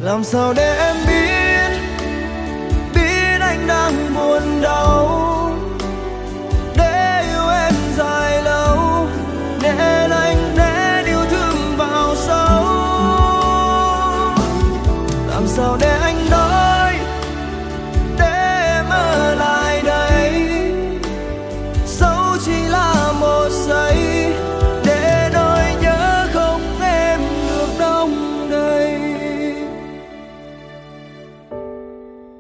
Làm sao để em biết, biết anh đang buồn đau, để yêu em dài lâu, nên anh để yêu thương vào sâu. Làm sao để anh nói